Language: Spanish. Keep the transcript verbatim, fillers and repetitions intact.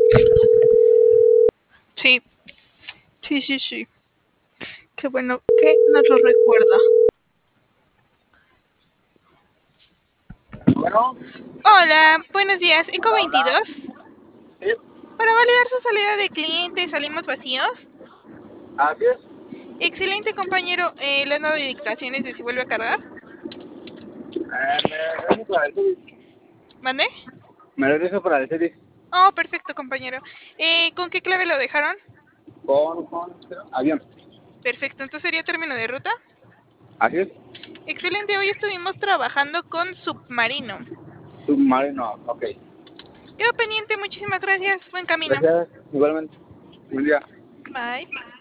Sí, sí, sí, sí. Qué bueno que nos lo recuerda. Bueno, Hola, buenos días. Eco hola, hola. veintidós. Sí, Para validar su salida de cliente, ¿salimos vacíos? así es. Excelente, compañero. Eh, ¿Le han dado indicaciones de si vuelve a cargar? Eh, me regreso para el Cedis. ¿Mande? Me regreso para el Cedis. Oh, perfecto, compañero. Eh, ¿con qué clave lo dejaron? Con, con avión. Perfecto, entonces sería término de ruta. Así es. Excelente, hoy estuvimos trabajando con Submarino. Submarino, ok. Quedo pendiente, muchísimas gracias. Buen camino. Gracias, igualmente. Buen día. Bye.